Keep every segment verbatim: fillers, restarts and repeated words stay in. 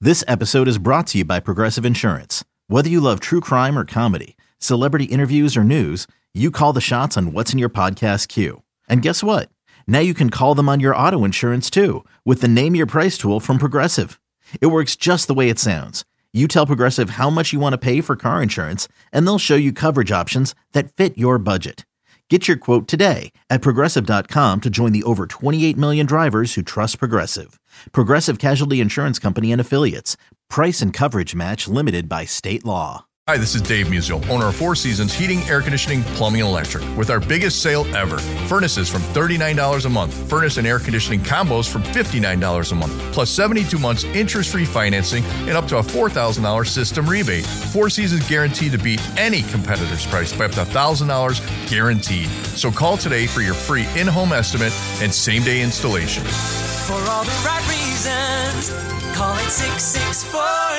This episode is brought to you by Progressive Insurance. Whether you love true crime or comedy, celebrity interviews or news, you call the shots on what's in your podcast queue. And guess what? Now you can call them on your auto insurance too with the Name Your Price tool from Progressive. It works just the way it sounds. You tell Progressive how much you want to pay for car insurance, and they'll show you coverage options that fit your budget. Get your quote today at Progressive dot com to join the over twenty-eight million drivers who trust Progressive. Progressive Casualty Insurance Company and Affiliates. Price and coverage match limited by state law. Hi, this is Dave Musial, owner of Four Seasons Heating, Air Conditioning, Plumbing, and Electric, with our biggest sale ever. Furnaces from thirty-nine dollars a month. Furnace and air conditioning combos from fifty-nine dollars a month. Plus seventy-two months interest-free financing and up to a four thousand dollars system rebate. Four Seasons guaranteed to beat any competitor's price by up to one thousand dollars guaranteed. So call today for your free in-home estimate and same-day installation. For all the right reasons, call it six six four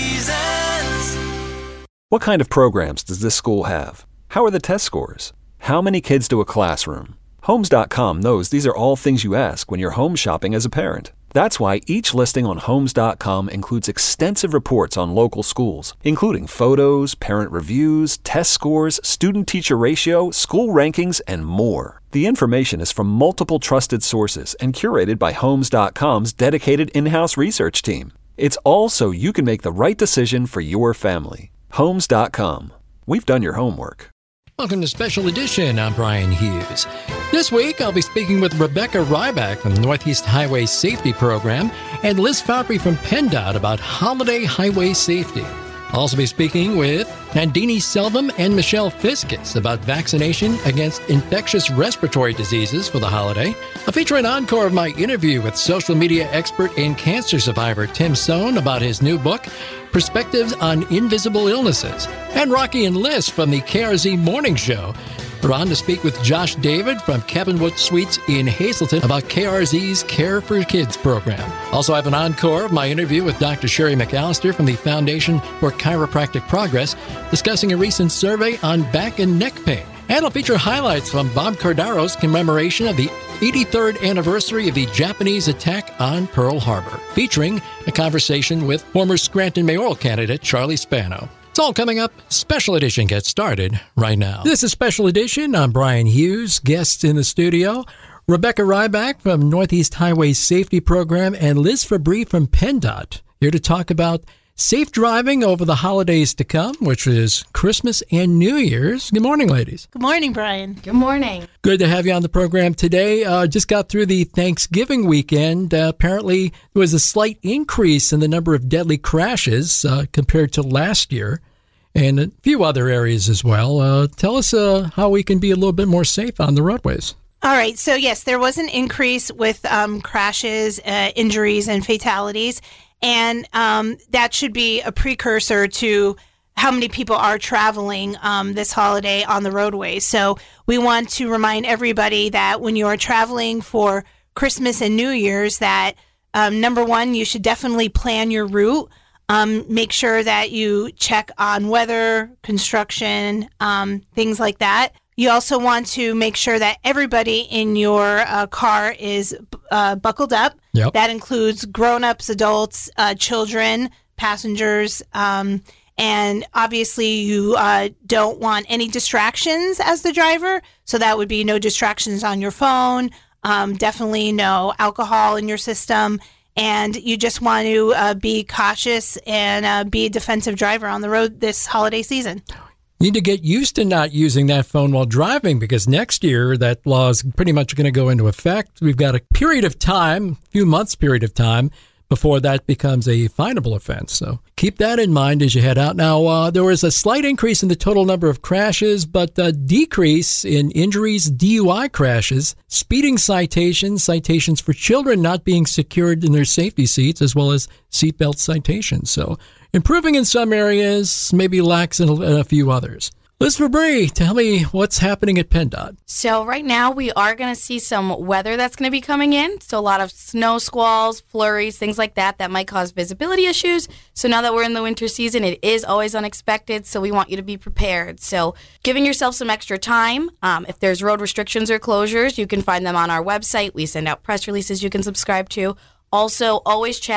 Seasons. What kind of programs does this school have? How are the test scores? How many kids do a classroom? Homes dot com knows these are all things you ask when you're home shopping as a parent. That's why each listing on Homes dot com includes extensive reports on local schools, including photos, parent reviews, test scores, student-teacher ratio, school rankings, and more. The information is from multiple trusted sources and curated by Homes dot com's dedicated in-house research team. It's all so you can make the right decision for your family. Homes dot com. We've done your homework. Welcome to Special Edition. I'm Brian Hughes. This week, I'll be speaking with Rebecca Ryback from the Northeast Highway Safety Program and Liz Fabry from PennDOT about holiday highway safety. I'll also be speaking with Nandini Selvam and Michelle Fiskus about vaccination against infectious respiratory diseases for the holiday. I'll feature an encore of my interview with social media expert and cancer survivor Tim Sohn about his new book, Perspectives on Invisible Illnesses. And Rocky and Liz from the K R Z Morning Show are on to speak with Josh David from Kevinwood Suites in Hazleton about K R Z's Care for Kids program. Also, I have an encore of my interview with Doctor Sherry McAllister from the Foundation for Chiropractic Progress, discussing a recent survey on back and neck pain. And I'll feature highlights from Bob Cordaro's commemoration of the eighty-third anniversary of the Japanese attack on Pearl Harbor, featuring a conversation with former Scranton mayoral candidate Charlie Spano. It's all coming up. Special Edition gets started right now. This is Special Edition. I'm Brian Hughes. Guests in the studio, Rebecca Ryback from Northeast Highway Safety Program and Liz Fabry from PennDOT, here to talk about safe driving over the holidays to come, which is Christmas and New Year's. Good morning, ladies. Good morning, Brian. Good morning. Good to have you on the program today. Uh, just got through the Thanksgiving weekend. Uh, apparently, there was a slight increase in the number of deadly crashes uh, compared to last year, and a few other areas as well. Uh, tell us uh, how we can be a little bit more safe on the roadways. All right. So, yes, there was an increase with um, crashes, uh, injuries, and fatalities. And um, that should be a precursor to how many people are traveling um, this holiday on the roadways. So we want to remind everybody that when you are traveling for Christmas and New Year's, that um, number one, you should definitely plan your route. Um, make sure that you check on weather, construction, um, things like that. You also want to make sure that everybody in your uh, car is uh, buckled up. Yep. That includes grown-ups, adults, uh, children, passengers, um, and obviously you uh, don't want any distractions as the driver. So that would be no distractions on your phone, um, definitely no alcohol in your system, and you just want to uh, be cautious and uh, be a defensive driver on the road this holiday season. Need to get used to not using that phone while driving, because next year that law is pretty much going to go into effect. We've got a period of time, a few months period of time, before that becomes a finable offense. So keep that in mind as you head out. Now, uh, there was a slight increase in the total number of crashes, but a decrease in injuries, D U I crashes, speeding citations, citations for children not being secured in their safety seats, as well as seatbelt citations. So improving in some areas, maybe lax in a, in a few others. Liz Fabry, tell me what's happening at PennDOT. So right now we are going to see some weather that's going to be coming in. So a lot of snow squalls, flurries, things like that that might cause visibility issues. So now that we're in the winter season, it is always unexpected. So we want you to be prepared. So giving yourself some extra time. Um, if there's road restrictions or closures, you can find them on our website. We send out press releases you can subscribe to. Also, always check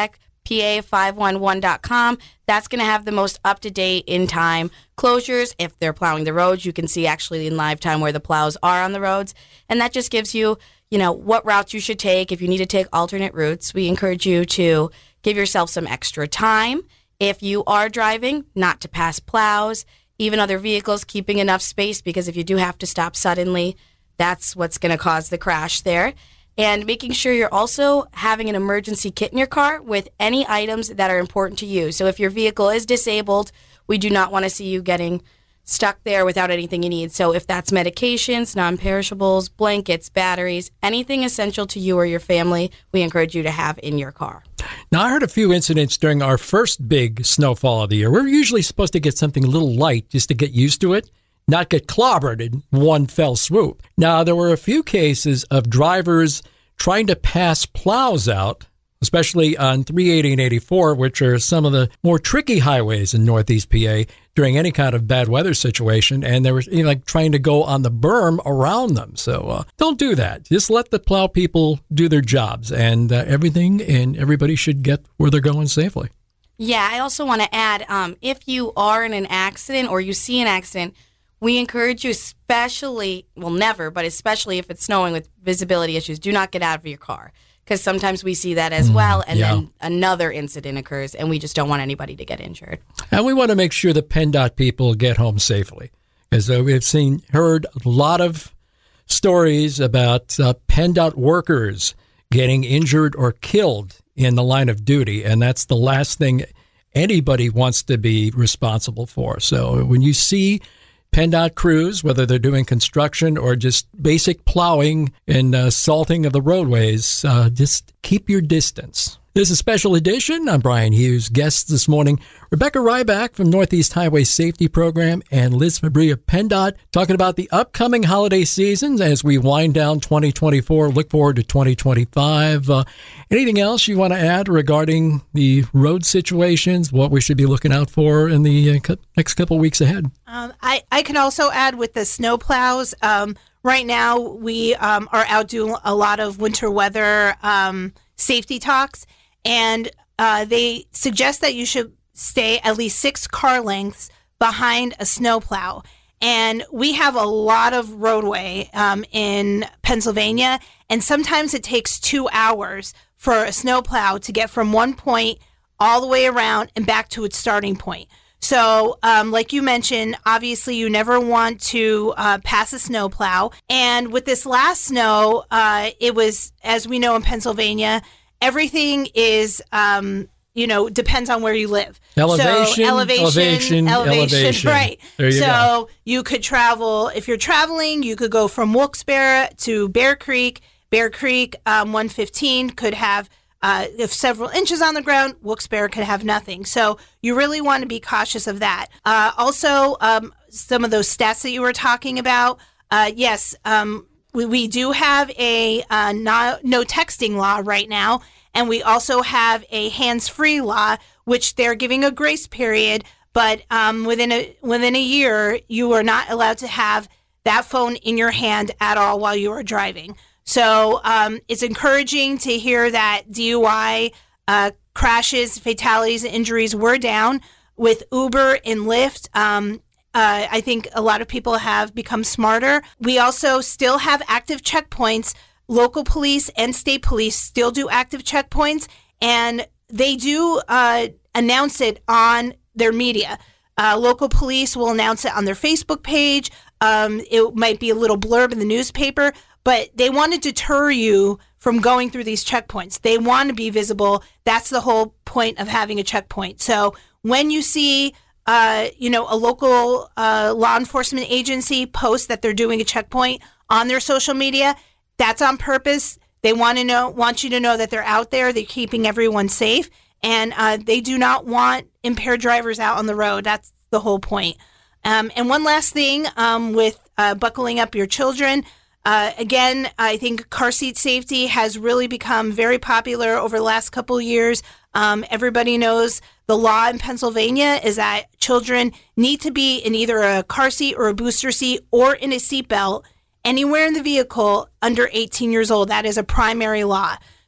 P A five one one dot com. That's going to have the most up-to-date in-time closures. If they're plowing the roads, you can see actually in live time where the plows are on the roads. And that just gives you, you know, what routes you should take. If you need to take alternate routes, we encourage you to give yourself some extra time. If you are driving, not to pass plows, even other vehicles, keeping enough space, because if you do have to stop suddenly, that's what's going to cause the crash there. And making sure you're also having an emergency kit in your car with any items that are important to you. So if your vehicle is disabled, we do not want to see you getting stuck there without anything you need. So if that's medications, non-perishables, blankets, batteries, anything essential to you or your family, we encourage you to have in your car. Now, I heard a few incidents during our first big snowfall of the year. We're usually supposed to get something a little light just to get used to it, not get clobbered in one fell swoop. Now, there were a few cases of drivers trying to pass plows out, especially on three eighty and eighty-four, which are some of the more tricky highways in Northeast P A during any kind of bad weather situation. And they were you know, like trying to go on the berm around them. So uh, don't do that. Just let the plow people do their jobs, and uh, everything and everybody should get where they're going safely. Yeah, I also want to add, um, if you are in an accident or you see an accident, we encourage you, especially, well, never, but especially if it's snowing with visibility issues, do not get out of your car. Because sometimes we see that as well, and yeah. then another incident occurs, and we just don't want anybody to get injured. And we want to make sure the PennDOT people get home safely. As uh, we've seen, heard a lot of stories about uh, PennDOT workers getting injured or killed in the line of duty, and that's the last thing anybody wants to be responsible for. So when you see PennDOT crews, whether they're doing construction or just basic plowing and uh, salting of the roadways, uh, just keep your distance. This is a special edition. I'm Brian Hughes. Guests this morning, Rebecca Ryback from Northeast Highway Safety Program and Liz Fabry of PennDOT, talking about the upcoming holiday seasons as we wind down twenty twenty-four, look forward to twenty twenty-five. Uh, anything else you want to add regarding the road situations, what we should be looking out for in the uh, next couple of weeks ahead? Um, I, I can also add with the snow plows. Um, right now, we um, are out doing a lot of winter weather um, safety talks. And uh, they suggest that you should stay at least six car lengths behind a snowplow. And we have a lot of roadway um, in Pennsylvania, and sometimes it takes two hours for a snowplow to get from one point all the way around and back to its starting point. So, um, like you mentioned, obviously you never want to uh, pass a snowplow. And with this last snow, uh, it was, as we know in Pennsylvania, everything is, um, you know, depends on where you live. Elevation, so, elevation, elevation, elevation, elevation. Right. There you so go. You could travel, if you're traveling, you could go from Wilkes-Barre to Bear Creek. Bear Creek, um, one fifteen could have uh, if several inches on the ground. Wilkes-Barre could have nothing. So you really want to be cautious of that. Uh, also, um, some of those stats that you were talking about, uh, yes, um, We, we do have a uh, no, no texting law right now, and we also have a hands-free law, which they're giving a grace period, but um, within a within a year, you are not allowed to have that phone in your hand at all while you are driving. So um, it's encouraging to hear that D U I uh, crashes, fatalities, and injuries were down with Uber and Lyft. Um, Uh, I think a lot of people have become smarter. We also still have active checkpoints. Local police and state police still do active checkpoints, and they do uh, announce it on their media. Uh, local police will announce it on their Facebook page. Um, it might be a little blurb in the newspaper, but they want to deter you from going through these checkpoints. They want to be visible. That's the whole point of having a checkpoint. So when you see Uh, you know, a local uh, law enforcement agency posts that they're doing a checkpoint on their social media, that's on purpose. They want to know, want you to know that they're out there. They're keeping everyone safe, and uh, they do not want impaired drivers out on the road. That's the whole point. Um, and one last thing um, with uh, buckling up your children. Uh, again, I think car seat safety has really become very popular over the last couple of years. Um, everybody knows the law in Pennsylvania is that children need to be in either a car seat or a booster seat or in a seatbelt anywhere in the vehicle under eighteen years old. That is a primary law.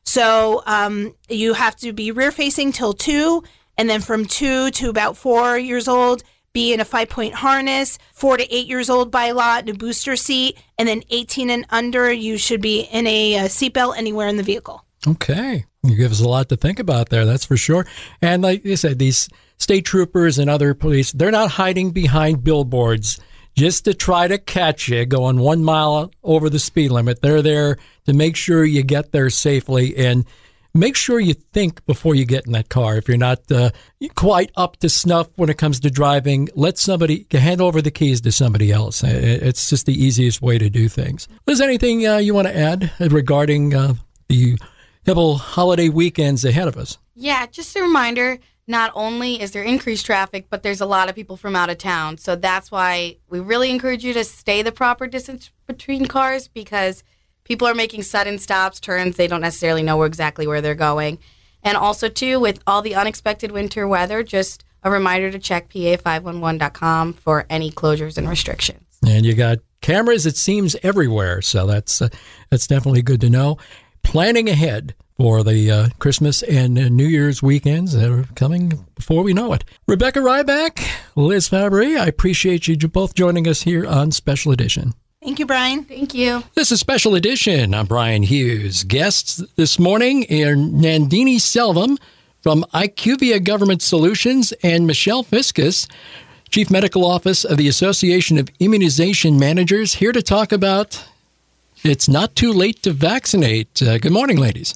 So um, you have to be rear facing till two, and then from two to about four years old, be in a five-point harness. Four to eight years old by law in a booster seat, and then eighteen and under, you should be in a, a seatbelt anywhere in the vehicle. Okay. You give us a lot to think about there, that's for sure. And like you said, these state troopers and other police, they're not hiding behind billboards just to try to catch you going one mile over the speed limit. They're there to make sure you get there safely, and make sure you think before you get in that car. If you're not uh, quite up to snuff when it comes to driving, let somebody hand over the keys to somebody else. It's just the easiest way to do things. Is there anything uh, you want to add regarding uh, the couple holiday weekends ahead of us? Yeah, just a reminder, not only is there increased traffic, but there's a lot of people from out of town. So that's why we really encourage you to stay the proper distance between cars, because people are making sudden stops, turns. They don't necessarily know exactly where they're going. And also, too, with all the unexpected winter weather, just a reminder to check P A five one one dot com for any closures and restrictions. And you got cameras, it seems, everywhere. So that's uh, that's definitely good to know. Planning ahead for the uh, Christmas and uh, New Year's weekends that are coming before we know it. Rebecca Ryback, Liz Fabry, I appreciate you both joining us here on Special Edition. Thank you, Brian. Thank you. This is Special Edition. I'm Brian Hughes. Guests this morning are Nandini Selvam from IQVIA Government Solutions and Michelle Fiscus, Chief Medical Office of the Association of Immunization Managers, here to talk about it's not too late to vaccinate. Uh, good morning, ladies.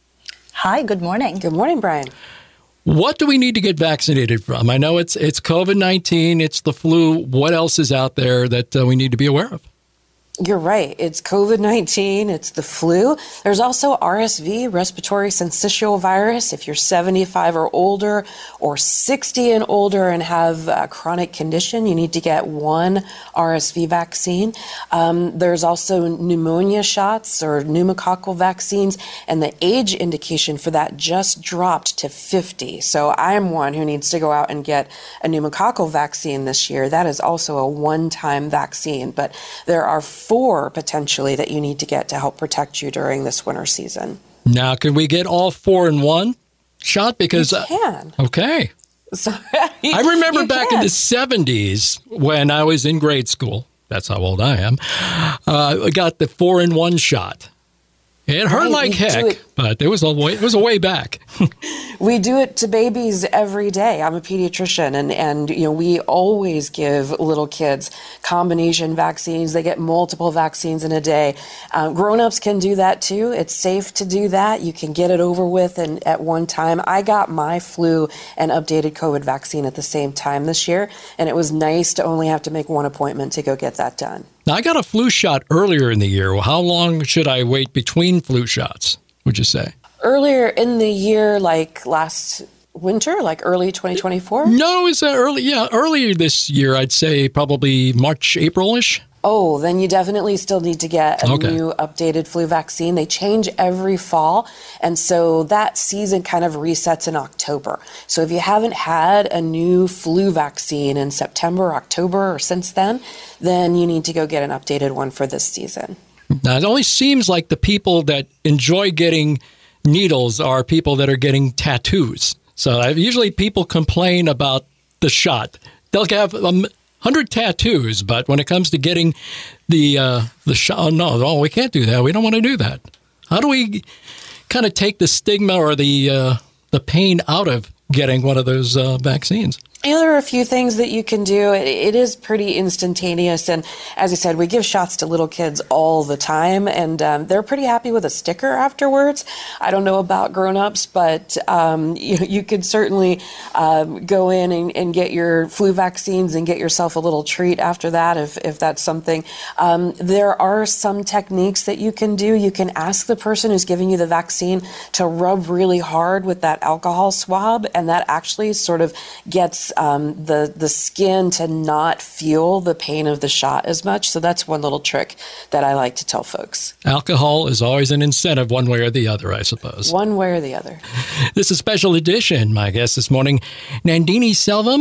Hi, good morning. Good morning, Brian. What do we need to get vaccinated from? I know it's it's COVID nineteen, it's the flu. What else is out there that uh, we need to be aware of? You're right. It's COVID nineteen. It's the flu. There's also R S V, respiratory syncytial virus. If you're seventy-five or older or sixty and older and have a chronic condition, you need to get one R S V vaccine. Um, there's also pneumonia shots or pneumococcal vaccines, and the age indication for that just dropped to fifty. So I'm one who needs to go out and get a pneumococcal vaccine this year. That is also a one-time vaccine, but there are four potentially that you need to get to help protect you during this winter season. Now, can we get all four in one shot? Because you can. Uh, okay. So, I remember back can. in the seventies when I was in grade school. That's how old I am. Uh, I got the four in one shot. It hurt right, like heck, but it was a way, it was a way back. We do it to babies every day. I'm a pediatrician, and, and you know we always give little kids combination vaccines. They get multiple vaccines in a day. Um, grown-ups can do that too. It's safe to do that. You can get it over with and at one time. I got my flu and updated COVID vaccine at the same time this year, and it was nice to only have to make one appointment to go get that done. Now, I got a flu shot earlier in the year. Well, how long should I wait between flu shots, would you say? Earlier in the year, like last winter, like early twenty twenty-four? No, it was uh, early. Yeah, earlier this year, I'd say probably March, April-ish. Oh, then you definitely still need to get a okay. new updated flu vaccine. They change every fall, and so that season kind of resets in October. So if you haven't had a new flu vaccine in September, October, or since then, then you need to go get an updated one for this season. Now, it only seems like the people that enjoy getting needles are people that are getting tattoos. So uh, usually people complain about the shot. They'll have a um, hundred tattoos, but when it comes to getting the uh, the shot, oh, no, oh, we can't do that. We don't want to do that. How do we kind of take the stigma or the uh, the pain out of getting one of those uh, vaccines? You know, there are a few things that you can do. It, it is pretty instantaneous. And as I said, we give shots to little kids all the time, and um, they're pretty happy with a sticker afterwards. I don't know about grown-ups, but um, you, you could certainly um, go in and, and get your flu vaccines and get yourself a little treat after that if, if that's something. Um, there are some techniques that you can do. You can ask the person who's giving you the vaccine to rub really hard with that alcohol swab, and that actually sort of gets Um, the the skin to not feel the pain of the shot as much. So that's one little trick that I like to tell folks. Alcohol is always an incentive one way or the other, I suppose. One way or the other. This is Special Edition. My guest this morning, Nandini Selvam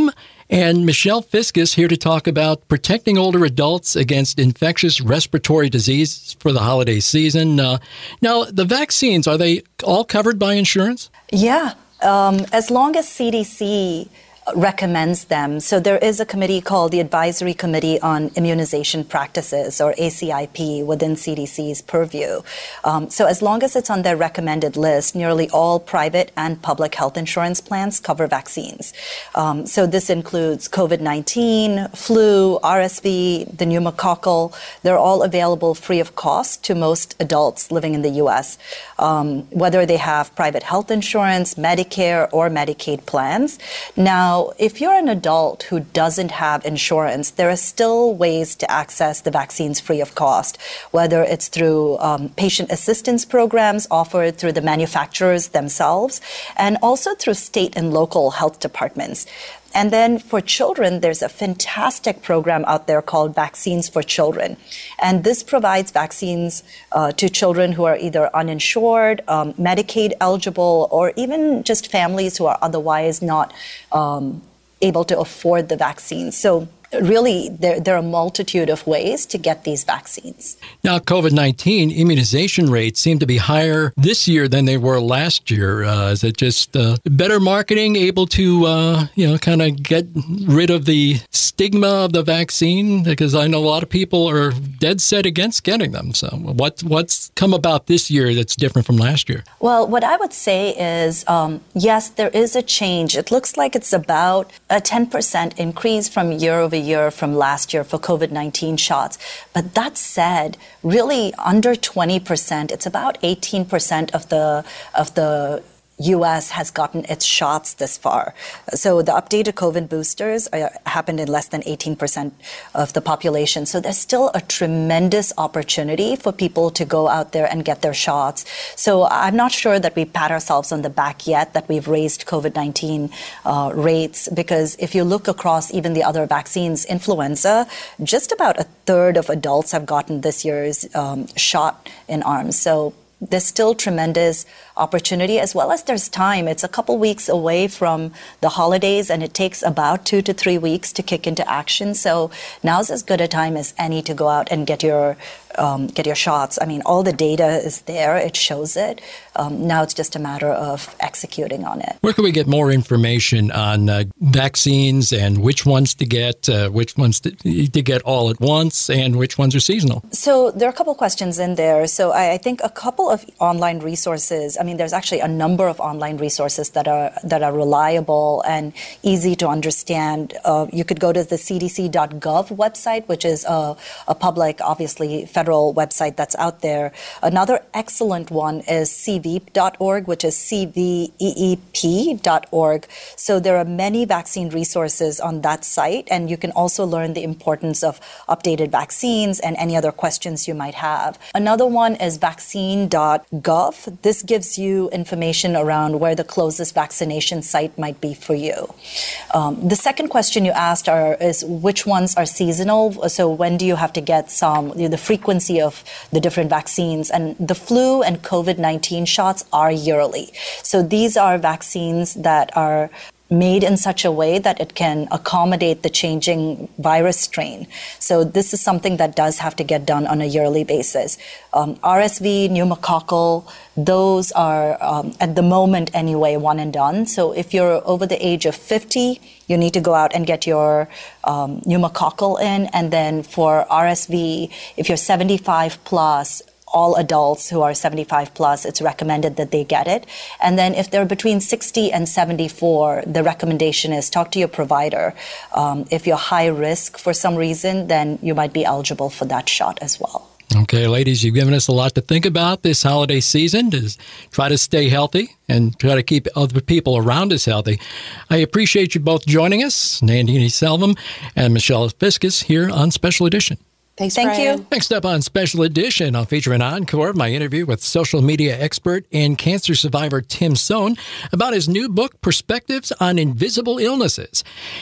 And Michelle Fiskus here to talk about protecting older adults against infectious respiratory disease for the holiday season. Uh, now, the vaccines, are they all covered by insurance? Yeah, um, as long as C D C recommends them. So there is a committee called the Advisory Committee on Immunization Practices, or A C I P, within C D C's purview. Um, so as long as it's on their recommended list, nearly all private and public health insurance plans cover vaccines. Um, so this includes COVID nineteen, flu, R S V, the pneumococcal. They're all available free of cost to most adults living in the U S, um, whether they have private health insurance, Medicare, or Medicaid plans. Now, if you're an adult who doesn't have insurance, there are still ways to access the vaccines free of cost, whether it's through um, patient assistance programs offered through the manufacturers themselves, and also through state and local health departments. And then for children, there's a fantastic program out there called Vaccines for Children. And this provides vaccines uh, to children who are either uninsured, um, Medicaid eligible, or even just families who are otherwise not um, able to afford the vaccines. So really, there, there are a multitude of ways to get these vaccines. Now, COVID nineteen immunization rates seem to be higher this year than they were last year. Uh, is it just uh, better marketing, able to, uh, you know, kind of get rid of the stigma of the vaccine? Because I know a lot of people are dead set against getting them. So what, what's come about this year that's different from last year? Well, what I would say is, um, yes, there is a change. It looks like it's about a ten percent increase from year over year. year from last year for COVID nineteen shots. But that said, really under twenty percent, it's about eighteen percent of the of the U S has gotten its shots this far. So the updated COVID boosters are, happened in less than eighteen percent of the population. So there's still a tremendous opportunity for people to go out there and get their shots. So I'm not sure that we pat ourselves on the back yet that we've raised COVID nineteen uh, rates, because if you look across even the other vaccines, influenza, just about a third of adults have gotten this year's um, shot in arms. So there's still tremendous opportunity, as well as there's time. It's a couple weeks away from the holidays, and it takes about two to three weeks to kick into action. So now's as good a time as any to go out and get your um, get your shots. I mean, all the data is there. It shows it. Um, now it's just a matter of executing on it. Where can we get more information on uh, vaccines and which ones to get, uh, which ones to, to get all at once, and which ones are seasonal? So there are a couple questions in there. So I, I think a couple of online resources. I mean, there's actually a number of online resources that are that are reliable and easy to understand. Uh, you could go to the C D C dot gov website, which is a, a public, obviously, federal website that's out there. Another excellent one is C V E E P dot org, which is C V E E P dot org. So there are many vaccine resources on that site, and you can also learn the importance of updated vaccines and any other questions you might have. Another one is vaccine dot gov. This gives you information around where the closest vaccination site might be for you. Um, the second question you asked are, is which ones are seasonal? So when do you have to get some, you know, the frequency of the different vaccines? And the flu and COVID nineteen shots are yearly. So these are vaccines that are made in such a way that it can accommodate the changing virus strain. So this is something that does have to get done on a yearly basis. Um, R S V, pneumococcal, those are, um, at the moment anyway, one and done. So if you're over the age of fifty, you need to go out and get your um, pneumococcal in. And then for R S V, if you're seventy-five plus, all adults who are seventy-five plus, it's recommended that they get it. And then if they're between sixty and seventy-four, the recommendation is talk to your provider. Um, if you're high risk for some reason, then you might be eligible for that shot as well. Okay, ladies, you've given us a lot to think about this holiday season. To try to stay healthy and try to keep other people around us healthy. I appreciate you both joining us, Nandini Selvam and Michelle Fiskus, here on Special Edition. Thanks, Thank Brian. you. Next up on Special Edition, I'll feature an encore of my interview with social media expert and cancer survivor Tim Sohn about his new book, Perspectives on Invisible Illnesses.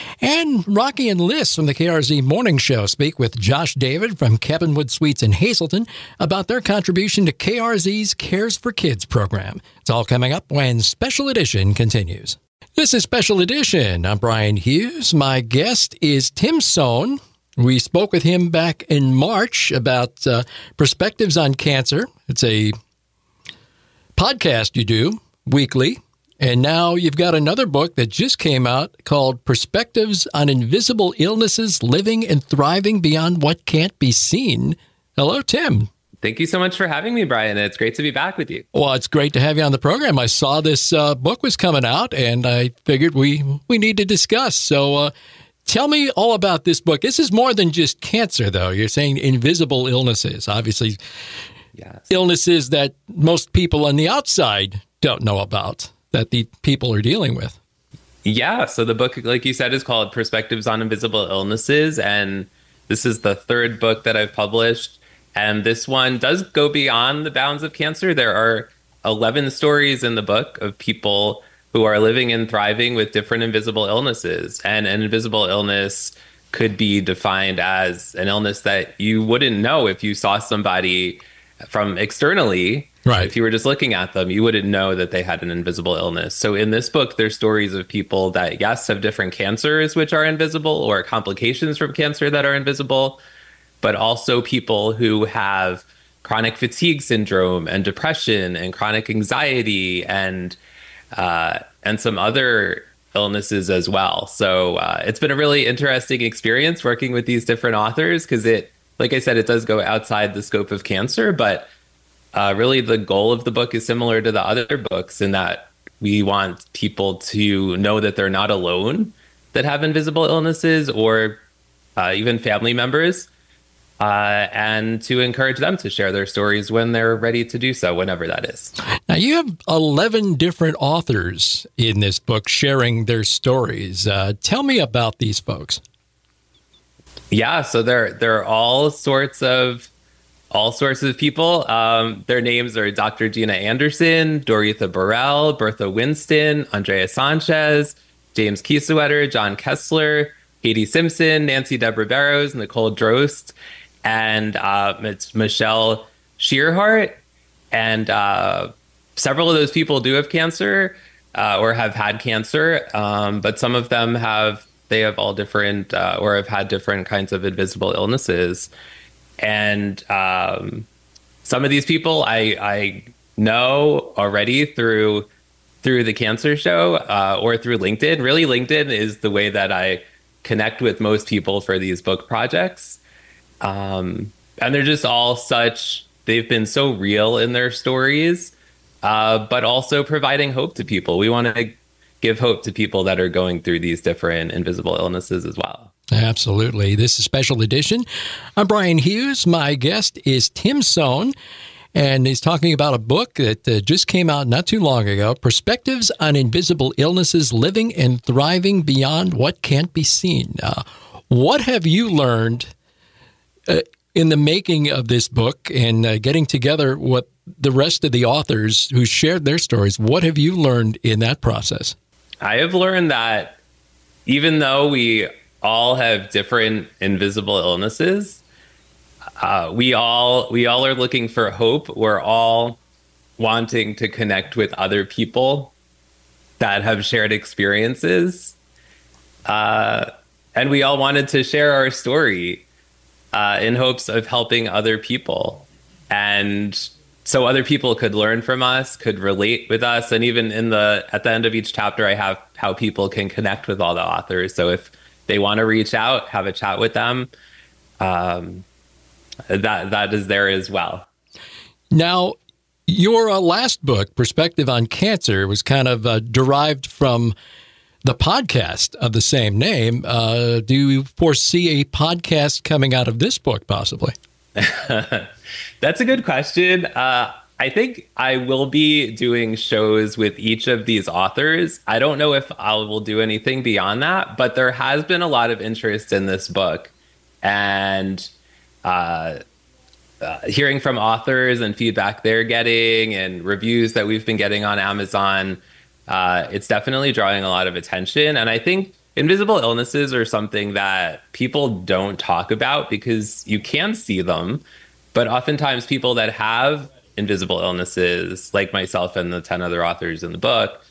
And Rocky and Liz from the K R Z Morning Show speak with Josh David from Kevinwood Suites in Hazleton about their contribution to K R Z's Cares for Kids program. It's all coming up when Special Edition continues. This is Special Edition. I'm Brian Hughes. My guest is Tim Sohn. We spoke with him back in March about uh, Perspectives on Cancer. It's a podcast you do weekly. And now you've got another book that just came out called Perspectives on Invisible Illnesses, Living and Thriving Beyond What Can't Be Seen. Hello, Tim. Thank you so much for having me, Brian. It's great to be back with you. Well, it's great to have you on the program. I saw this uh, book was coming out, and I figured we, we need to discuss. So uh, tell me all about this book. This is more than just cancer, though. You're saying invisible illnesses, obviously. Yes. Illnesses that most people on the outside don't know about, that the people are dealing with. Yeah. So the book, like you said, is called Perspectives on Invisible Illnesses. And this is the third book that I've published. And this one does go beyond the bounds of cancer. There are eleven stories in the book of people who are living and thriving with different invisible illnesses. And an invisible illness could be defined as an illness that you wouldn't know if you saw somebody from externally. Right. If you were just looking at them, you wouldn't know that they had an invisible illness. So in this book, there's stories of people that, yes, have different cancers, which are invisible, or complications from cancer that are invisible, but also people who have chronic fatigue syndrome and depression and chronic anxiety and uh, and some other illnesses as well. So uh, it's been a really interesting experience working with these different authors because it, like I said, it does go outside the scope of cancer, but uh, really the goal of the book is similar to the other books in that we want people to know that they're not alone that have invisible illnesses or uh, even family members. Uh, and to encourage them to share their stories when they're ready to do so, whenever that is. Now, you have eleven different authors in this book sharing their stories. Uh, tell me about these folks. Yeah, so they're they're all sorts of all sorts of people. Um, their names are Doctor Gina Anderson, Doretha Burrell, Bertha Winston, Andrea Sanchez, James Kiesewetter, John Kessler, Katie Simpson, Nancy Deborah Barrows, Nicole Drost. And uh, it's Michelle Shearhart. And uh, several of those people do have cancer uh, or have had cancer. Um, but some of them have, they have all different uh, or have had different kinds of invisible illnesses. And um, some of these people I, I know already through through the Cancer Show uh, or through LinkedIn. Really, LinkedIn is the way that I connect with most people for these book projects. Um, and they're just all such, they've been so real in their stories, uh, but also providing hope to people. We want to give hope to people that are going through these different invisible illnesses as well. Absolutely. This is Special Edition. I'm Brian Hughes. My guest is Tim Sohn, and he's talking about a book that uh, just came out not too long ago, Perspectives on Invisible Illnesses, Living and Thriving Beyond What Can't Be Seen. Uh, what have you learned Uh, in the making of this book and uh, getting together what the rest of the authors who shared their stories, what have you learned in that process? I have learned that even though we all have different invisible illnesses, uh, we all we all are looking for hope. We're all wanting to connect with other people that have shared experiences. Uh, and we all wanted to share our story Uh, in hopes of helping other people. And so other people could learn from us, could relate with us. And even in the, at the end of each chapter, I have how people can connect with all the authors. So if they want to reach out, have a chat with them, um, that that is there as well. Now, your uh, last book, Perspective on Cancer, was kind of uh, derived from the podcast of the same name. Uh, do you foresee a podcast coming out of this book, possibly? That's a good question. Uh, I think I will be doing shows with each of these authors. I don't know if I will do anything beyond that, but there has been a lot of interest in this book. And uh, uh, hearing from authors and feedback they're getting and reviews that we've been getting on Amazon, Uh, it's definitely drawing a lot of attention. And I think invisible illnesses are something that people don't talk about because you can see them. But oftentimes people that have invisible illnesses, like myself and the ten other authors in the book,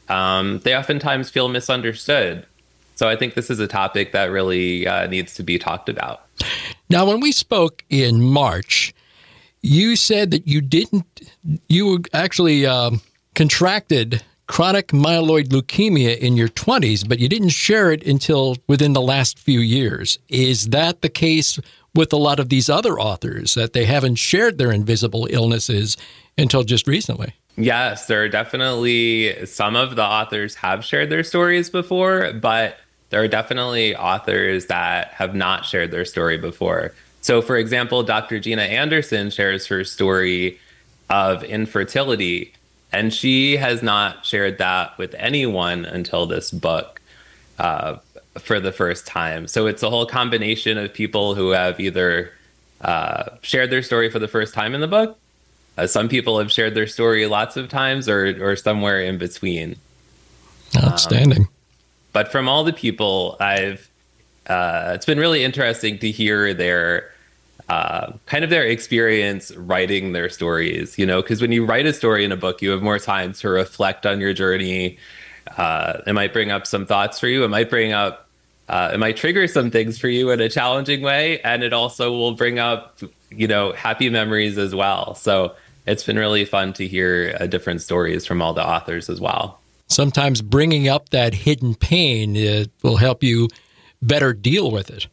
um, they oftentimes feel misunderstood. So I think this is a topic that really uh, needs to be talked about. Now, when we spoke in March, you said that you didn't, you actually um, contracted chronic myeloid leukemia in your twenties, but you didn't share it until within the last few years. Is that the case with a lot of these other authors, that they haven't shared their invisible illnesses until just recently? Yes, there are definitely some of the authors have shared their stories before, but there are definitely authors that have not shared their story before. So, for example, Doctor Gina Anderson shares her story of infertility, and she has not shared that with anyone until this book uh, for the first time. So it's a whole combination of people who have either uh, shared their story for the first time in the book, uh, some people have shared their story lots of times, or, or somewhere in between. Outstanding. Um, But from all the people I've, uh, it's been really interesting to hear their uh, kind of their experience writing their stories, you know, because when you write a story in a book, you have more time to reflect on your journey. Uh, it might bring up some thoughts for you. It might bring up, uh, it might trigger some things for you in a challenging way. And it also will bring up, you know, happy memories as well. So it's been really fun to hear uh, different stories from all the authors as well. Sometimes bringing up that hidden pain it will help you better deal with it.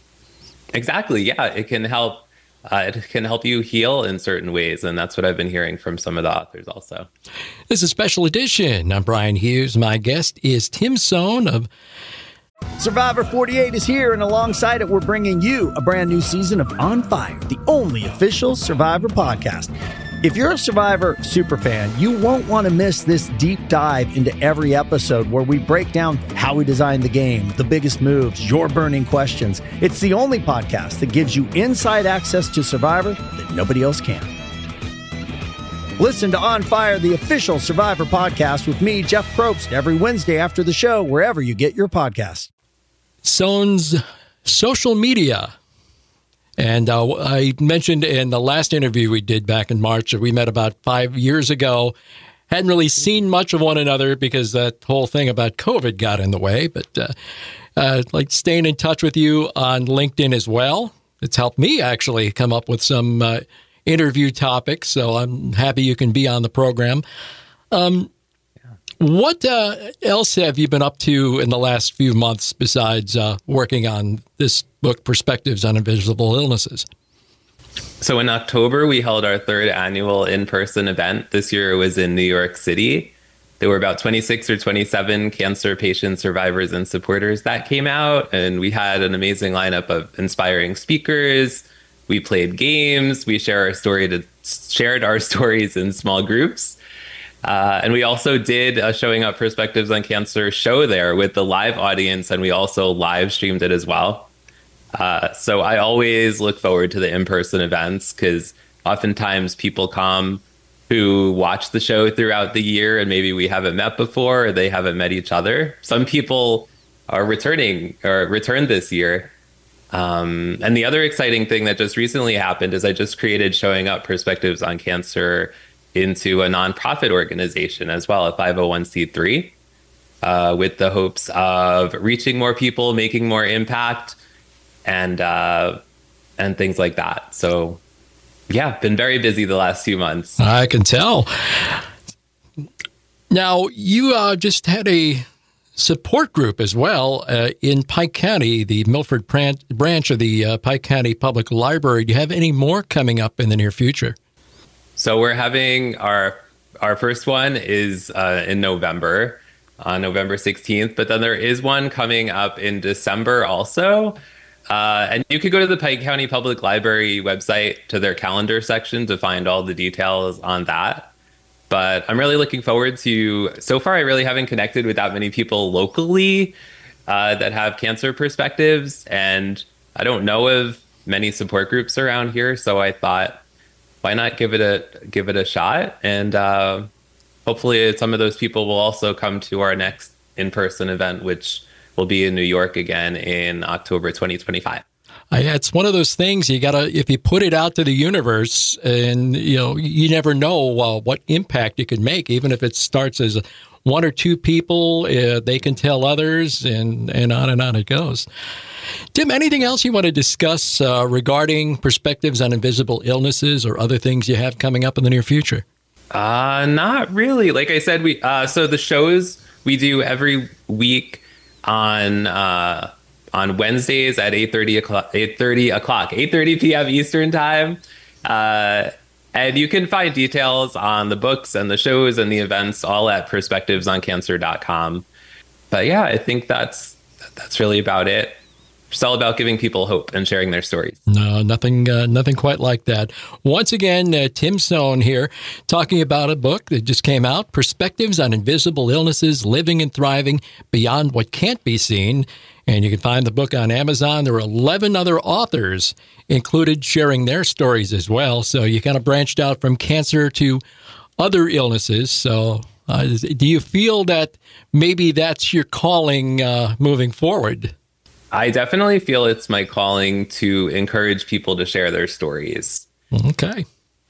Exactly. Yeah, it can help. Uh, it can help you heal in certain ways, and that's what I've been hearing from some of the authors also. This is a special edition. I'm Brian Hughes. My guest is Tim Sohn of Survivor forty-eight is here, and alongside it, we're bringing you a brand new season of On Fire, the only official Survivor podcast. If you're a Survivor superfan, you won't want to miss this deep dive into every episode where we break down how we designed the game, the biggest moves, your burning questions. It's the only podcast that gives you inside access to Survivor that nobody else can. Listen to On Fire, the official Survivor podcast with me, Jeff Probst, every Wednesday after the show, wherever you get your podcasts. Sohn's social media. And uh, I mentioned in the last interview we did back in March that we met about five years ago. Hadn't really seen much of one another because that whole thing about COVID got in the way. But uh, uh, like staying in touch with you on LinkedIn as well. It's helped me actually come up with some uh, interview topics. So I'm happy you can be on the program. Um, What uh, else have you been up to in the last few months besides uh, working on this book, Perspectives on Invisible Illnesses? So in October, we held our third annual in-person event. This year it was in New York City. There were about twenty-six or twenty-seven cancer patients, survivors, and supporters that came out. And we had an amazing lineup of inspiring speakers. We played games. We share our story to, shared our stories in small groups. Uh, and we also did a Showing Up Perspectives on Cancer show there with the live audience, and we also live streamed it as well. Uh, so I always look forward to the in-person events because oftentimes people come who watch the show throughout the year and maybe we haven't met before or they haven't met each other. Some people are returning or returned this year. Um, and the other exciting thing that just recently happened is I just created Showing Up Perspectives on Cancer into a nonprofit organization as well, a five oh one c three, uh, with the hopes of reaching more people, making more impact, and uh, and things like that. So, yeah, been very busy the last few months. I can tell. Now, you uh, just had a support group as well uh, in Pike County, the Milford branch of the uh, Pike County Public Library. Do you have any more coming up in the near future? So we're having our our first one is uh, in November, on November sixteenth. But then there is one coming up in December also. Uh, and you could go to the Pike County Public Library website to their calendar section to find all the details on that. But I'm really looking forward to, so far I really haven't connected with that many people locally uh, that have cancer perspectives. And I don't know of many support groups around here. So I thought, why not give it a give it a shot? And uh, hopefully some of those people will also come to our next in-person event, which will be in New York again in October twenty twenty-five. I, it's one of those things you gotta, if you put it out to the universe, and you know, you never know uh, what impact you could make, even if it starts as one or two people, uh, they can tell others, and, and on and on it goes. Tim, anything else you want to discuss uh, regarding perspectives on invisible illnesses or other things you have coming up in the near future? Uh, not really. Like I said, we uh, so the shows we do every week on uh, on Wednesdays at eight thirty o'clock, eight thirty o'clock, eight thirty p.m. Eastern time. Uh, and you can find details on the books and the shows and the events all at perspectives on cancer dot com. But yeah, I think that's that's really about it. It's all about giving people hope and sharing their stories. No, nothing uh, nothing quite like that. Once again, uh, Tim Sohn here talking about a book that just came out, Perspectives on Invisible Illnesses, Living and Thriving Beyond What Can't Be Seen. And you can find the book on Amazon. There are eleven other authors included sharing their stories as well. So you kind of branched out from cancer to other illnesses. So uh, do you feel that maybe that's your calling uh, moving forward? I definitely feel it's my calling to encourage people to share their stories. Okay.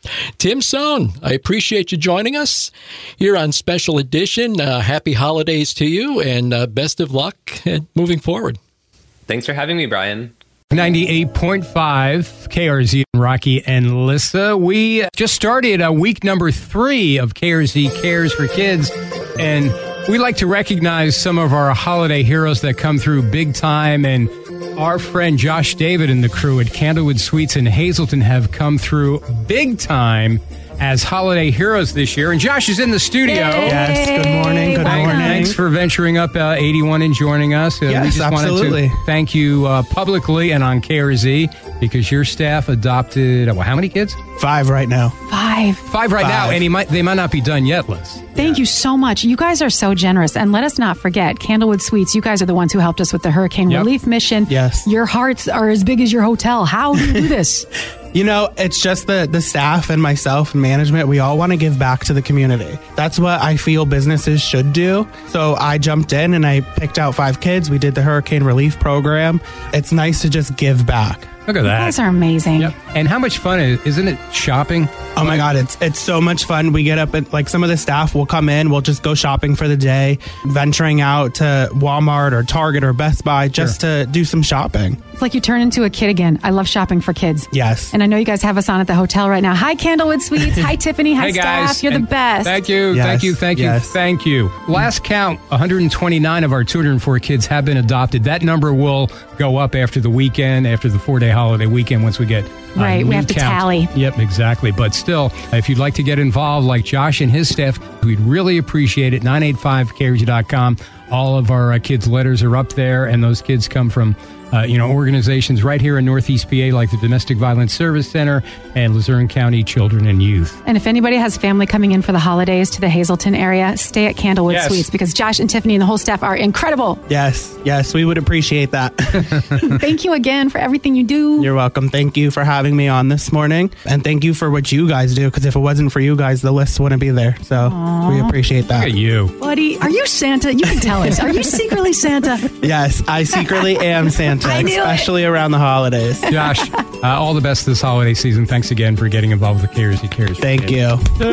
Tim Sohn, I appreciate you joining us here on Special Edition. Uh, happy holidays to you, and uh, best of luck moving forward. Thanks for having me, Brian. ninety-eight point five K R Z, Rocky and Lissa. We just started uh, week number three of K R Z Cares for Kids, and we like to recognize some of our holiday heroes that come through big time, and our friend Josh David and the crew at Candlewood Suites in Hazleton have come through big time as holiday heroes this year. And Josh is in the studio. Yay. Yes, good morning, good Thank, morning. Thanks for venturing up uh, eighty-one and joining us. Uh, yes, we just absolutely. wanted to thank you uh, publicly and on K R Z because your staff adopted, uh, well, how many kids? Five right now. Five. Five right Five. now, and he might, they might not be done yet, Liz. Thank yeah. you so much. You guys are so generous. And let us not forget, Candlewood Suites, you guys are the ones who helped us with the hurricane yep. relief mission. Yes. Your hearts are as big as your hotel. How do you do this? You know, it's just the, the staff and myself and management. We all want to give back to the community. That's what I feel businesses should do. So I jumped in and I picked out five kids. We did the hurricane relief program. It's nice to just give back. Look at that. You guys are amazing. Yep. And how much fun is, isn't it shopping? Oh my God, it's it's so much fun. We get up and like some of the staff will come in, we'll just go shopping for the day, venturing out to Walmart or Target or Best Buy just sure. to do some shopping. It's like you turn into a kid again. I love shopping for kids. Yes. And I know you guys have us on at the hotel right now. Hi, Candlewood Suites. Hi, Tiffany. Hi, hey staff. guys. You're and the best. Thank you. Yes. Thank you. Thank you. Yes. Thank you. Last count, one hundred twenty-nine of our two hundred four kids have been adopted. That number will go up after the weekend, after the four-day holiday weekend, once we get uh, right. We have to count. tally. Yep, exactly. But still, if you'd like to get involved like Josh and his staff, we'd really appreciate it. nine eight five K R Z dot com. All of our uh, kids' letters are up there, and those kids come from Uh, you know, organizations right here in Northeast P A like the Domestic Violence Service Center and Luzerne County Children and Youth. And if anybody has family coming in for the holidays to the Hazleton area, stay at Candlewood yes. Suites because Josh and Tiffany and the whole staff are incredible. Yes, yes, we would appreciate that. Thank you again for everything you do. You're welcome. Thank you for having me on this morning. And thank you for what you guys do because if it wasn't for you guys, the list wouldn't be there. So Aww. we appreciate that. Look at you. Buddy, are you Santa? You can tell us. Are you secretly Santa? Yes, I secretly am Santa. Especially it. around the holidays. Josh, uh, all the best this holiday season. Thanks again for getting involved with K R Z Cares. Thank you.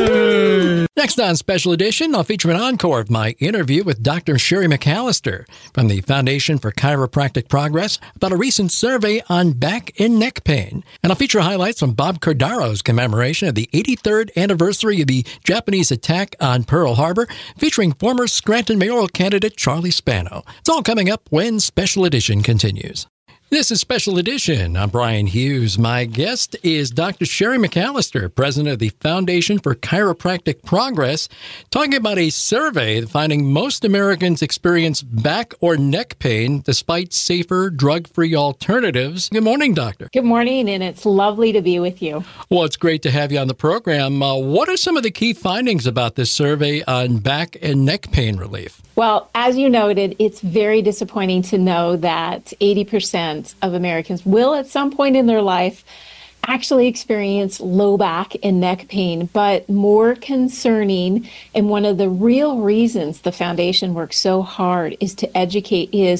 Hey. Next on Special Edition, I'll feature an encore of my interview with Doctor Sherry McAllister from the Foundation for Chiropractic Progress about a recent survey on back and neck pain. And I'll feature highlights from Bob Cordaro's commemoration of the eighty-third anniversary of the Japanese attack on Pearl Harbor, featuring former Scranton mayoral candidate Charlie Spano. It's all coming up when Special Edition continues. This is Special Edition. I'm Brian Hughes. My guest is Doctor Sherry McAllister, president of the Foundation for Chiropractic Progress, talking about a survey finding most Americans experience back or neck pain despite safer, drug-free alternatives. Good morning, doctor. Good morning, and it's lovely to be with you. Well, it's great to have you on the program. Uh, what are some of the key findings about this survey on back and neck pain relief? Well, as you noted, it's very disappointing to know that eighty percent of Americans will at some point in their life actually experience low back and neck pain. But more concerning, and one of the real reasons the foundation works so hard is to educate, is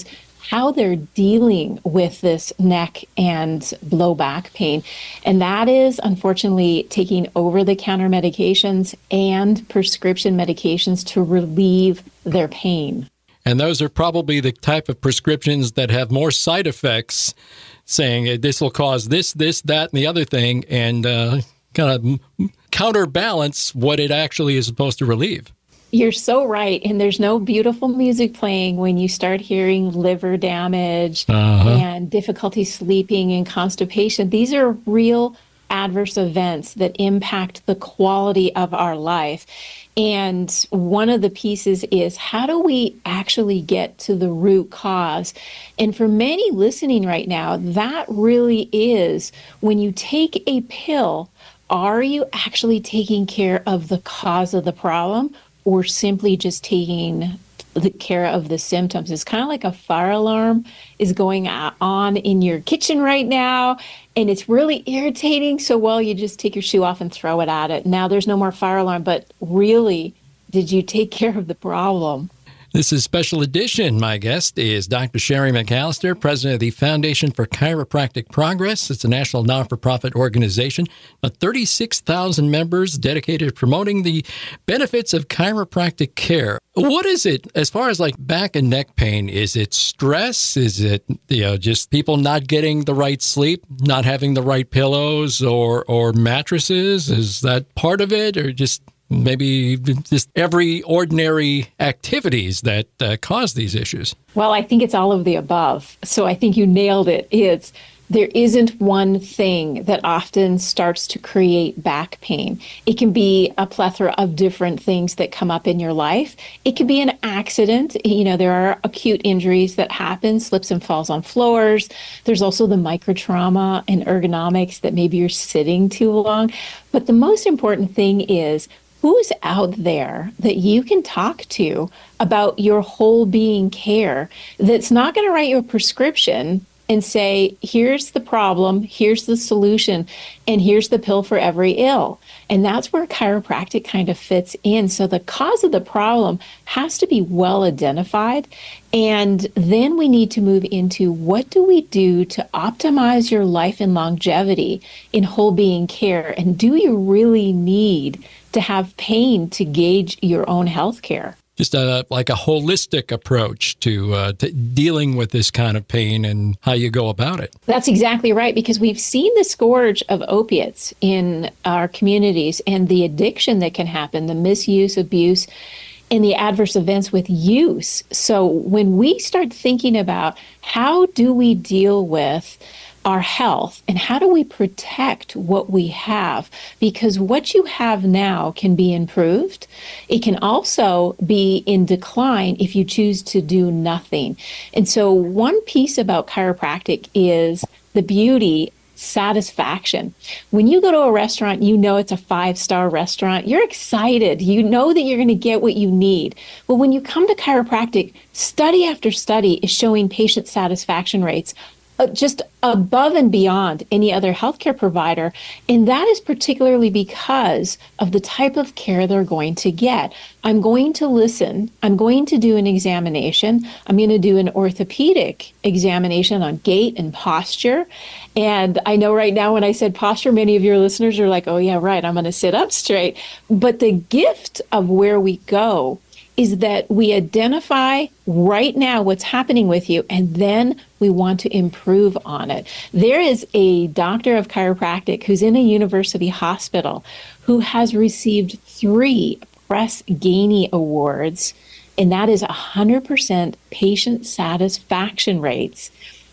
how they're dealing with this neck and low back pain. And that is, unfortunately, taking over-the-counter medications and prescription medications to relieve their pain. And those are probably the type of prescriptions that have more side effects, saying this will cause this, this, that, and the other thing, and uh, kind of counterbalance what it actually is supposed to relieve. You're so right. And there's no beautiful music playing when you start hearing liver damage uh-huh. and difficulty sleeping and constipation. These are real adverse events that impact the quality of our life. And one of the pieces is, how do we actually get to the root cause? And for many listening right now, that really is, when you take a pill, are you actually taking care of the cause of the problem, or simply just taking the care of the symptoms? It's kind of like a fire alarm is going on in your kitchen right now, and it's really irritating. So, well, you just take your shoe off and throw it at it. Now there's no more fire alarm, but really, did you take care of the problem? This is Special Edition. My guest is Doctor Sherry McAllister, president of the Foundation for Chiropractic Progress. It's a national non-for-profit organization of thirty-six thousand members dedicated to promoting the benefits of chiropractic care. What is it, as far as like back and neck pain? Is it stress? Is it, you know, just people not getting the right sleep, not having the right pillows or, or mattresses? Is that part of it, or just maybe just every ordinary activities that uh, cause these issues? Well, I think it's all of the above. So I think you nailed it. It's there isn't one thing that often starts to create back pain. It can be a plethora of different things that come up in your life. It could be an accident. You know, there are acute injuries that happen, slips and falls on floors. There's also the microtrauma and ergonomics that maybe you're sitting too long. But the most important thing is, who's out there that you can talk to about your whole being care that's not going to write you a prescription and say, here's the problem, here's the solution, and here's the pill for every ill. And that's where chiropractic kind of fits in. So the cause of the problem has to be well identified. And then we need to move into, what do we do to optimize your life and longevity in whole being care? And do you really need to have pain to gauge your own health care? Just a, like a holistic approach to, uh, to dealing with this kind of pain and how you go about it. That's exactly right, because we've seen the scourge of opiates in our communities and the addiction that can happen, the misuse, abuse, and the adverse events with use. So when we start thinking about, how do we deal with our health and how do we protect what we have? Because what you have now can be improved. It can also be in decline if you choose to do nothing. And so one piece about chiropractic is the beauty, satisfaction. When you go to a restaurant, you know it's a five-star restaurant. You're excited. You know that you're going to get what you need. Well, when you come to chiropractic, study after study is showing patient satisfaction rates Uh, just above and beyond any other healthcare provider. And that is particularly because of the type of care they're going to get. I'm going to listen. I'm going to do an examination. I'm going to do an orthopedic examination on gait and posture. And I know right now when I said posture, many of your listeners are like, oh yeah, right, I'm going to sit up straight. But the gift of where we go is that we identify right now what's happening with you, and then we want to improve on it. There is a doctor of chiropractic who's in a university hospital who has received three Press Ganey Awards, and that is one hundred percent patient satisfaction rates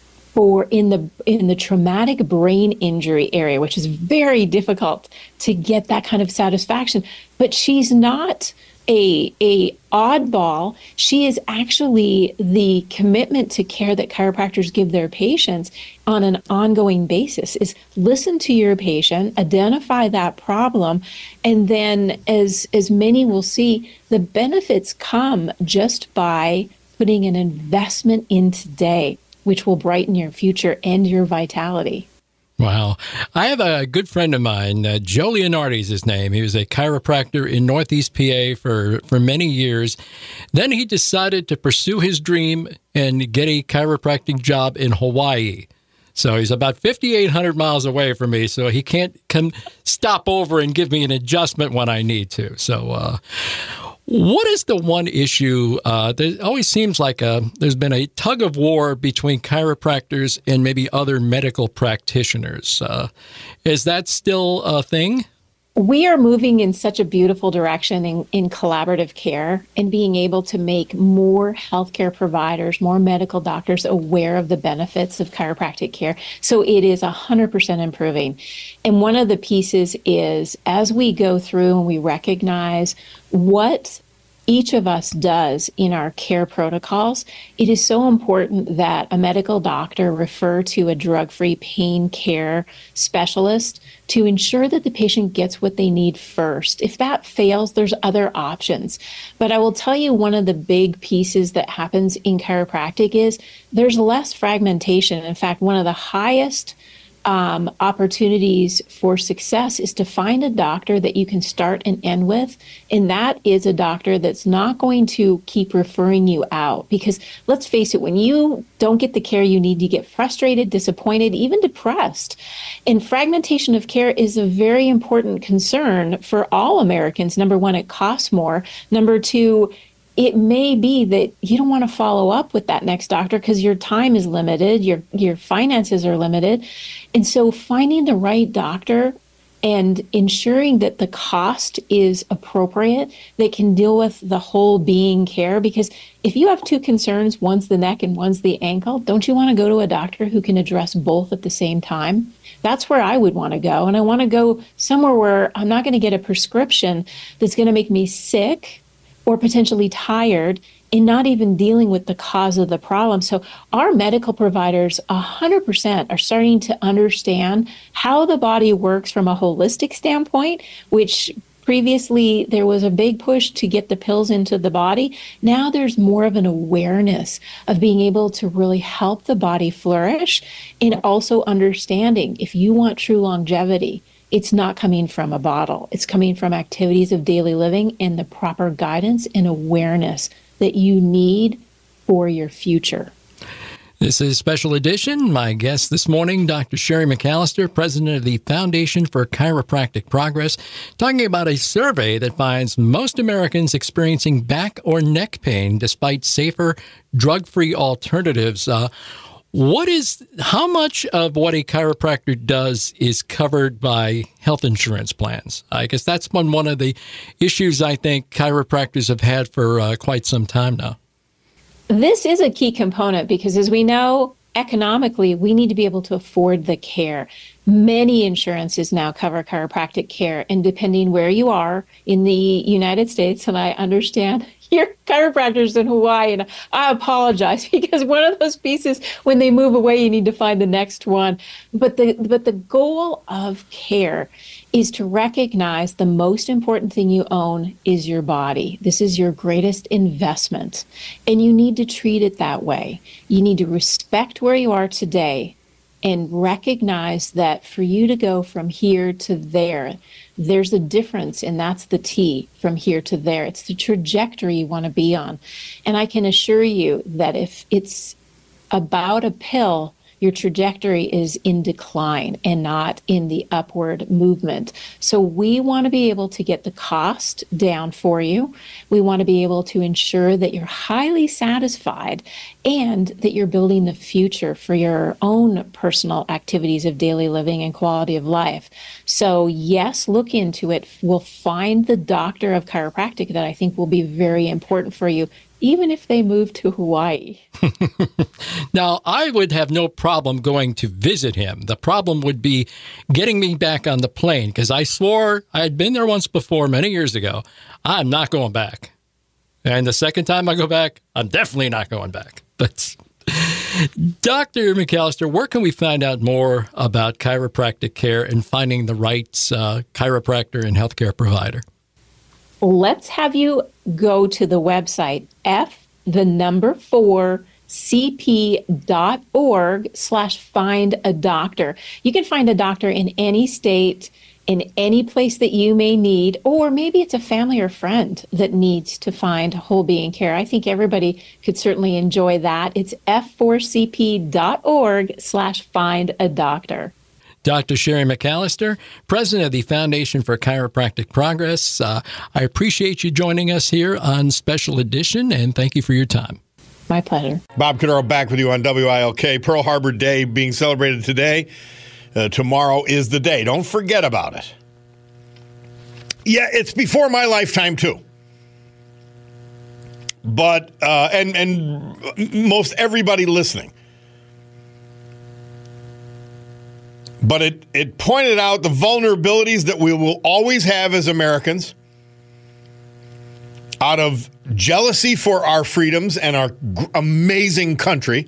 for in the in the traumatic brain injury area, which is very difficult to get that kind of satisfaction. But she's not a a oddball. She is actually the commitment to care that chiropractors give their patients on an ongoing basis, is listen to your patient, identify that problem, and then as as many will see, the benefits come just by putting an investment in today, which will brighten your future and your vitality. Wow. I have a good friend of mine, uh, Joe Leonardi is his name. He was a chiropractor in Northeast P A for, for many years. Then he decided to pursue his dream and get a chiropractic job in Hawaii. So he's about fifty-eight hundred miles away from me, so he can't come stop over and give me an adjustment when I need to. So uh, what is the one issue? Uh, there always seems like a, there's been a tug of war between chiropractors and maybe other medical practitioners. Uh, is that still a thing? We are moving in such a beautiful direction in, in collaborative care and being able to make more healthcare providers, more medical doctors aware of the benefits of chiropractic care. So it is one hundred percent improving. And one of the pieces is as we go through and we recognize what each of us does in our care protocols, it is so important that a medical doctor refer to a drug-free pain care specialist to ensure that the patient gets what they need first. If that fails, there's other options. But I will tell you one of the big pieces that happens in chiropractic is there's less fragmentation. In fact, one of the highest Um, opportunities for success is to find a doctor that you can start and end with. And that is a doctor that's not going to keep referring you out. Because let's face it, when you don't get the care you need, you get frustrated, disappointed, even depressed. And fragmentation of care is a very important concern for all Americans. Number one, it costs more. Number two, it may be that you don't want to follow up with that next doctor because your time is limited, your your finances are limited. And so finding the right doctor and ensuring that the cost is appropriate, they can deal with the whole being care. Because if you have two concerns, one's the neck and one's the ankle, don't you want to go to a doctor who can address both at the same time? That's where I would want to go. And I want to go somewhere where I'm not going to get a prescription that's going to make me sick or potentially tired and not even dealing with the cause of the problem. So our medical providers one hundred percent are starting to understand how the body works from a holistic standpoint, which previously there was a big push to get the pills into the body. Now there's more of an awareness of being able to really help the body flourish, and also understanding if you want true longevity, it's not coming from a bottle. It's coming from activities of daily living and the proper guidance and awareness that you need for your future. This is Special Edition. My guest this morning, Doctor Sherry McAllister, president of the Foundation for Chiropractic Progress, talking about a survey that finds most Americans experiencing back or neck pain despite safer, drug-free alternatives. Uh, What is, how much of what a chiropractor does is covered by health insurance plans? I guess that's been one of the issues I think chiropractors have had for uh, quite some time now. This is a key component because, as we know, economically, we need to be able to afford the care. Many insurances now cover chiropractic care, and depending where you are in the United States, and I understand your chiropractors in Hawaii, and I apologize because one of those pieces, when they move away, you need to find the next one. But the but the goal of care is to recognize the most important thing you own is your body. This is your greatest investment, and you need to treat it that way. You need to respect where you are today and recognize that for you to go from here to there, there's a difference, and that's the T, from here to there. It's the trajectory you want to be on. And I can assure you that if it's about a pill, your trajectory is in decline and not in the upward movement. So we want to be able to get the cost down for you. We want to be able to ensure that you're highly satisfied and that you're building the future for your own personal activities of daily living and quality of life. So yes, look into it. We'll find the doctor of chiropractic that I think will be very important for you, even if they move to Hawaii. Now, I would have no problem going to visit him. The problem would be getting me back on the plane, because I swore I had been there once before many years ago. I'm not going back. And the second time I go back, I'm definitely not going back. But Doctor McAllister, where can we find out more about chiropractic care and finding the right uh, chiropractor and healthcare provider? Let's have you go to the website, F, the number four, c p dot org slash find a doctor. You can find a doctor in any state, in any place that you may need, or maybe it's a family or friend that needs to find whole being care. I think everybody could certainly enjoy that. It's f four c p dot org slash find a doctor. Doctor Sherry McAllister, president of the Foundation for Chiropractic Progress. Uh, I appreciate you joining us here on Special Edition, and thank you for your time. My pleasure. Bob Cordaro back with you on W I L K. Pearl Harbor Day being celebrated today. Uh, tomorrow is the day. Don't forget about it. Yeah, it's before my lifetime, too. But, uh, and, and most everybody listening. But it, it pointed out the vulnerabilities that we will always have as Americans out of jealousy for our freedoms and our g- amazing country.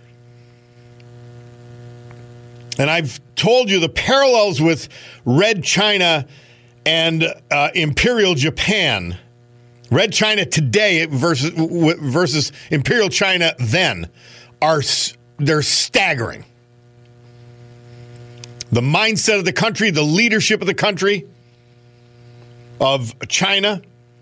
And I've told you the parallels with Red China and uh, Imperial Japan. Red China today versus versus Imperial China then are they're staggering. The mindset of the country, the leadership of the country, of China,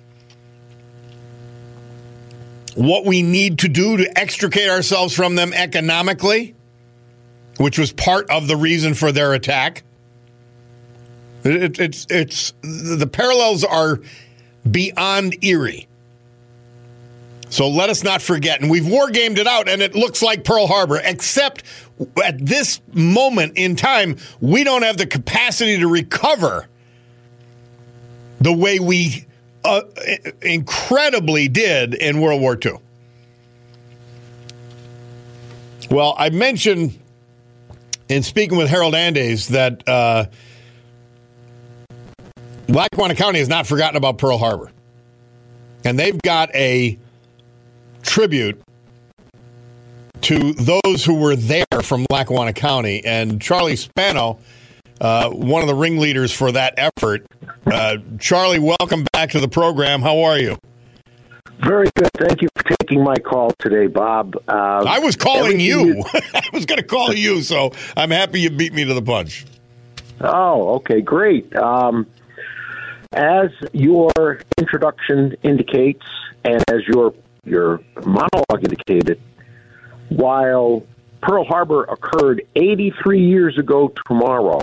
what we need to do to extricate ourselves from them economically, which was part of the reason for their attack. It, it's it's the parallels are beyond eerie. So let us not forget. And we've war-gamed it out, and it looks like Pearl Harbor, except at this moment in time, we don't have the capacity to recover the way we uh, incredibly did in World War Two. Well, I mentioned in speaking with Harold Andes that uh, Lackawanna County has not forgotten about Pearl Harbor. And they've got a tribute to those who were there from Lackawanna County. And Charlie Spano, uh, one of the ringleaders for that effort. Uh, Charlie, welcome back to the program. How are you? Very good. Thank you for taking my call today, Bob. Uh, I was calling you. you. I was going to call you, so I'm happy you beat me to the punch. Oh, okay, great. Um, as your introduction indicates, and as your your monologue indicated, while Pearl Harbor occurred eighty-three years ago tomorrow,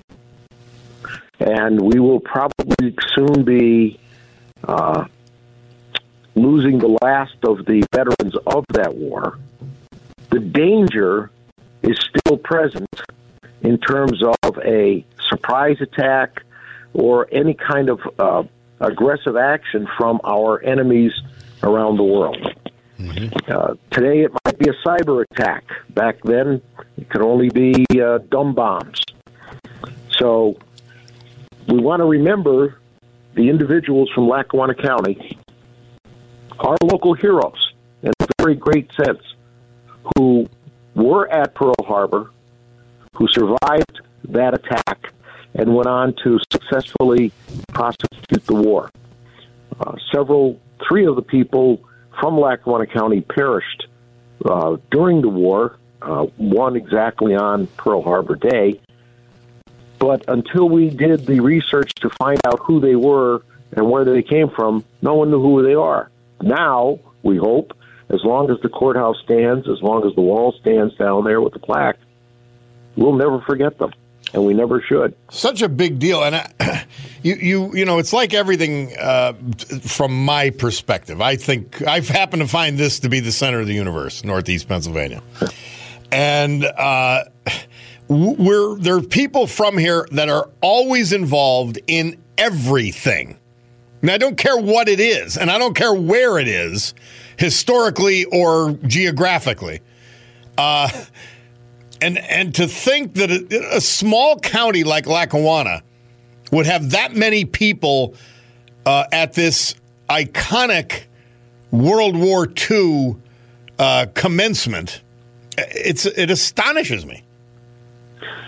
and we will probably soon be uh, losing the last of the veterans of that war, the danger is still present in terms of a surprise attack or any kind of uh, aggressive action from our enemies around the world. Mm-hmm. Uh, today it might be a cyber attack. Back then it could only be uh, dumb bombs. So we want to remember the individuals from Lackawanna County, our local heroes, in a very great sense, who were at Pearl Harbor, who survived that attack, and went on to successfully prosecute the war. Uh, several, three of the people from Lackawanna County perished uh, during the war, uh, one exactly on Pearl Harbor Day. But until we did the research to find out who they were and where they came from, no one knew who they are. Now, we hope, as long as the courthouse stands, as long as the wall stands down there with the plaque, we'll never forget them, and we never should. Such a big deal, and I, you, you, you know, it's like everything uh, from my perspective. I think I've happened to find this to be the center of the universe, Northeast Pennsylvania, and uh, we're there are people from here that are always involved in everything. And I don't care what it is, and I don't care where it is, historically or geographically. Uh, and and to think that a, a small county like Lackawanna would have that many people uh, at this iconic World War Two uh, commencement, it's it astonishes me.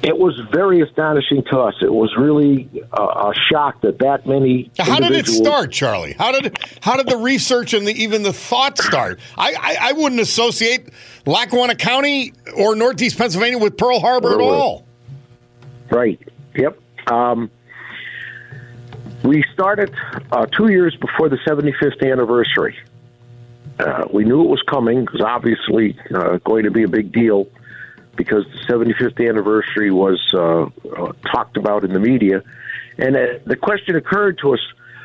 It was very astonishing to us. It was really uh, a shock that that many. How did it start, Charlie? How did how did the research and the, even the thought start? I, I, I wouldn't associate Lackawanna County or Northeast Pennsylvania with Pearl Harbor at all. Right. Yep. Um, we started uh, two years before the seventy-fifth anniversary. Uh, we knew it was coming. It was obviously uh, going to be a big deal, because the seventy-fifth anniversary was uh, uh, talked about in the media. And uh, the question occurred to us,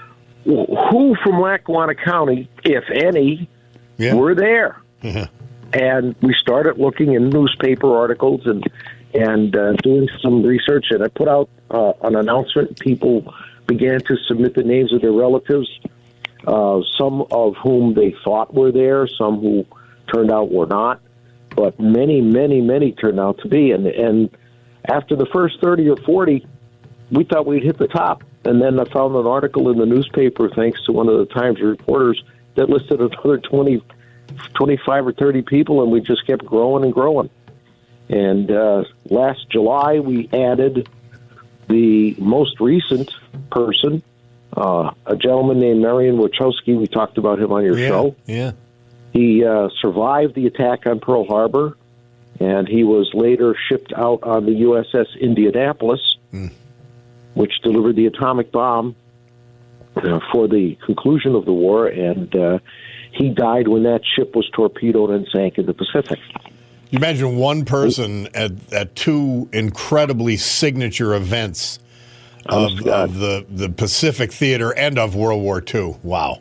who from Lackawanna County, if any, yeah. were there? Mm-hmm. And we started looking in newspaper articles and, and uh, doing some research. And I put out uh, an announcement. People began to submit the names of their relatives, uh, some of whom they thought were there, some who turned out were not. But many, many, many turned out to be. And and after the first thirty or forty, we thought we'd hit the top. And then I found an article in the newspaper, thanks to one of the Times reporters, that listed another twenty, twenty-five or thirty people, and we just kept growing and growing. And uh, last July, we added the most recent person, uh, a gentleman named Marian Wachowski. We talked about him on your yeah, show. Yeah. He uh, survived the attack on Pearl Harbor, and he was later shipped out on the U S S Indianapolis, mm. which delivered the atomic bomb uh, for the conclusion of the war, and uh, he died when that ship was torpedoed and sank in the Pacific. You imagine one person at, at two incredibly signature events of, oh, of the, the Pacific theater and of World War Two. Wow.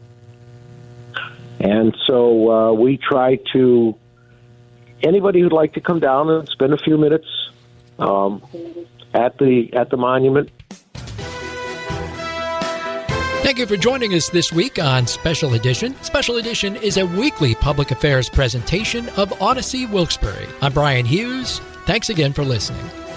And so uh, we try to, anybody who'd like to come down and spend a few minutes um, at the at the monument. Thank you for joining us this week on Special Edition. Special Edition is a weekly public affairs presentation of Odyssey Wilkes-Barre. I'm Brian Hughes. Thanks again for listening.